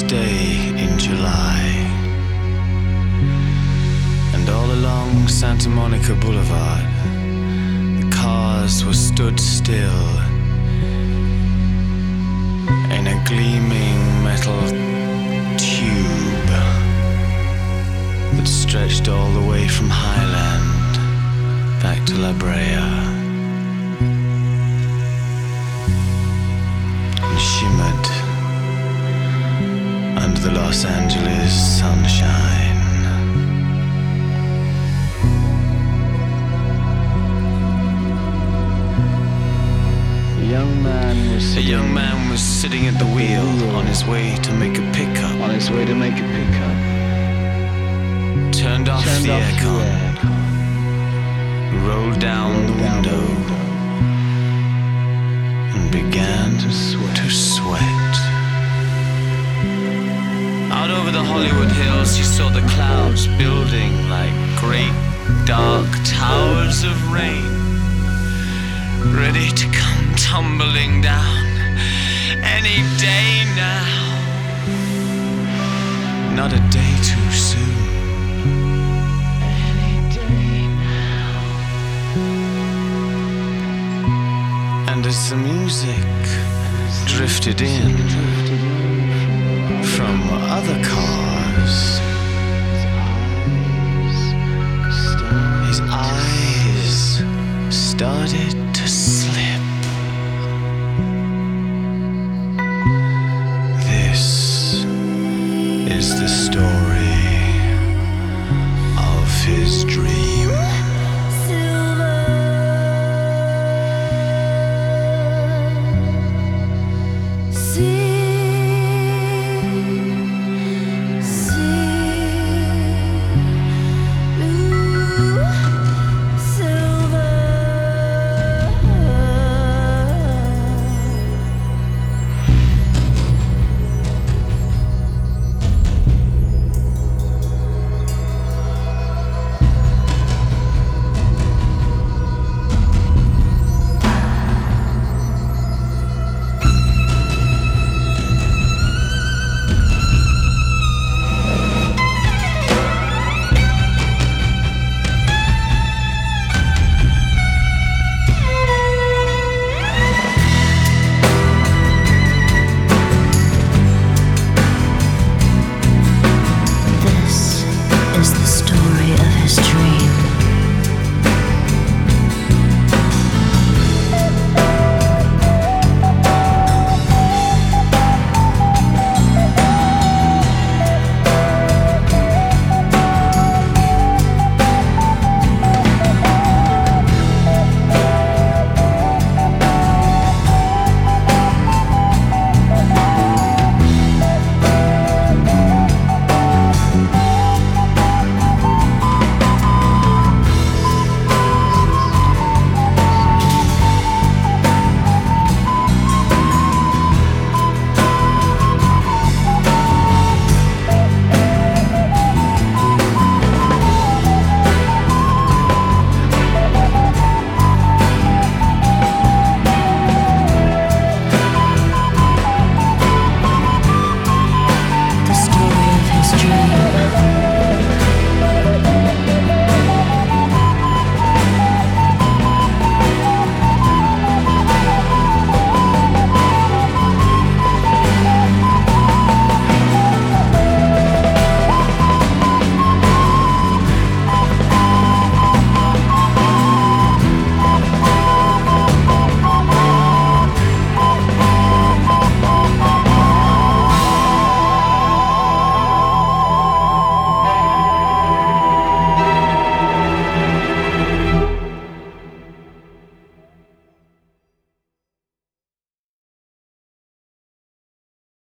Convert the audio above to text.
day in July, and all along Santa Monica Boulevard, the cars were stood still in a gleaming metal tube that stretched all the way from Highland back to La Brea and shimmered under the Los Angeles sunshine. A young man was sitting at the wheel on his way to make a pickup. Turned off the aircon, rolled down the window, and began to sweat. Out over the Hollywood hills, he saw the clouds building like great dark towers of rain, ready to come tumbling down any day now. Not a day too soon. Any day now. And as the music drifted in from other cars, his eyes started